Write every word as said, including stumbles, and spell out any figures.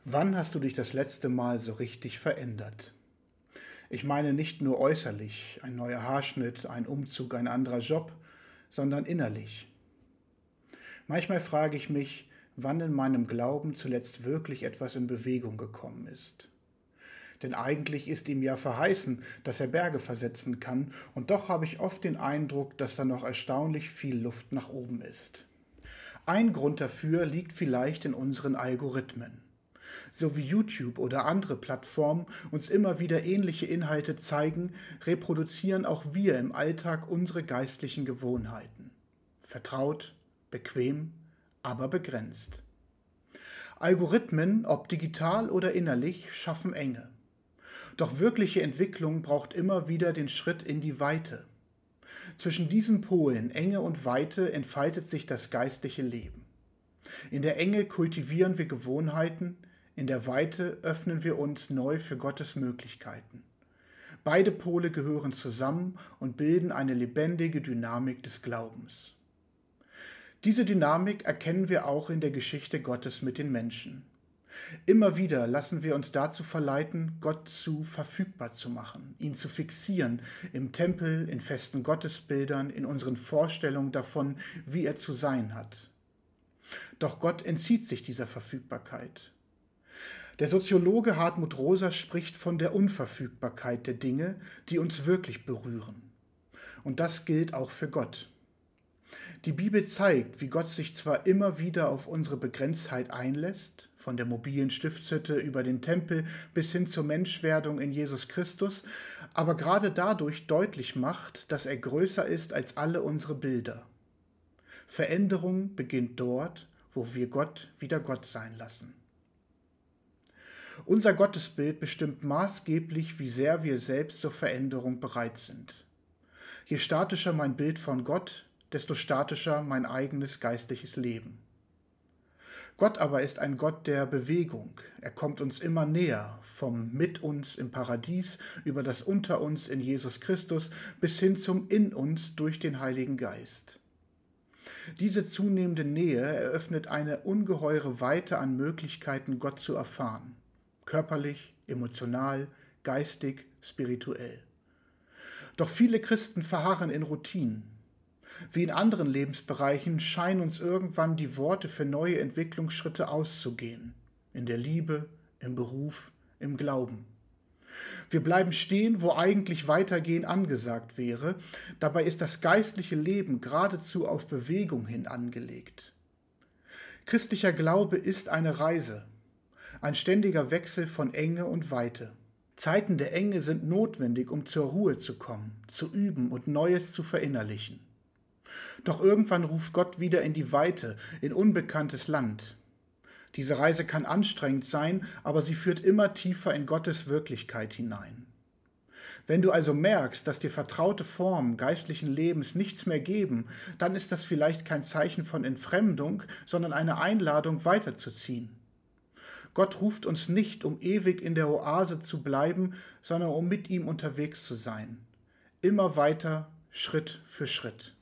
Wann hast du dich das letzte Mal so richtig verändert? Ich meine nicht nur äußerlich, ein neuer Haarschnitt, ein Umzug, ein anderer Job, sondern innerlich. Manchmal frage ich mich, wann in meinem Glauben zuletzt wirklich etwas in Bewegung gekommen ist. Denn eigentlich ist ihm ja verheißen, dass er Berge versetzen kann, und doch habe ich oft den Eindruck, dass da noch erstaunlich viel Luft nach oben ist. Ein Grund dafür liegt vielleicht in unseren Algorithmen. So wie YouTube oder andere Plattformen uns immer wieder ähnliche Inhalte zeigen, reproduzieren auch wir im Alltag unsere geistlichen Gewohnheiten. Vertraut, bequem, aber begrenzt. Algorithmen, ob digital oder innerlich, schaffen Enge. Doch wirkliche Entwicklung braucht immer wieder den Schritt in die Weite. Zwischen diesen Polen, Enge und Weite, entfaltet sich das geistliche Leben. In der Enge kultivieren wir Gewohnheiten, in der Weite öffnen wir uns neu für Gottes Möglichkeiten. Beide Pole gehören zusammen und bilden eine lebendige Dynamik des Glaubens. Diese Dynamik erkennen wir auch in der Geschichte Gottes mit den Menschen. Immer wieder lassen wir uns dazu verleiten, Gott zu verfügbar zu machen, ihn zu fixieren, im Tempel, in festen Gottesbildern, in unseren Vorstellungen davon, wie er zu sein hat. Doch Gott entzieht sich dieser Verfügbarkeit. Der Soziologe Hartmut Rosa spricht von der Unverfügbarkeit der Dinge, die uns wirklich berühren. Und das gilt auch für Gott. Die Bibel zeigt, wie Gott sich zwar immer wieder auf unsere Begrenztheit einlässt, von der mobilen Stiftshütte über den Tempel bis hin zur Menschwerdung in Jesus Christus, aber gerade dadurch deutlich macht, dass er größer ist als alle unsere Bilder. Veränderung beginnt dort, wo wir Gott wieder Gott sein lassen. Unser Gottesbild bestimmt maßgeblich, wie sehr wir selbst zur Veränderung bereit sind. Je statischer mein Bild von Gott, desto statischer mein eigenes geistliches Leben. Gott aber ist ein Gott der Bewegung. Er kommt uns immer näher, vom Mit uns im Paradies über das Unter uns in Jesus Christus bis hin zum In uns durch den Heiligen Geist. Diese zunehmende Nähe eröffnet eine ungeheure Weite an Möglichkeiten, Gott zu erfahren. Körperlich, emotional, geistig, spirituell. Doch viele Christen verharren in Routinen. Wie in anderen Lebensbereichen scheinen uns irgendwann die Worte für neue Entwicklungsschritte auszugehen. In der Liebe, im Beruf, im Glauben. Wir bleiben stehen, wo eigentlich Weitergehen angesagt wäre. Dabei ist das geistliche Leben geradezu auf Bewegung hin angelegt. Christlicher Glaube ist eine Reise. Ein ständiger Wechsel von Enge und Weite. Zeiten der Enge sind notwendig, um zur Ruhe zu kommen, zu üben und Neues zu verinnerlichen. Doch irgendwann ruft Gott wieder in die Weite, in unbekanntes Land. Diese Reise kann anstrengend sein, aber sie führt immer tiefer in Gottes Wirklichkeit hinein. Wenn du also merkst, dass dir vertraute Formen geistlichen Lebens nichts mehr geben, dann ist das vielleicht kein Zeichen von Entfremdung, sondern eine Einladung weiterzuziehen. Gott ruft uns nicht, um ewig in der Oase zu bleiben, sondern um mit ihm unterwegs zu sein. Immer weiter, Schritt für Schritt.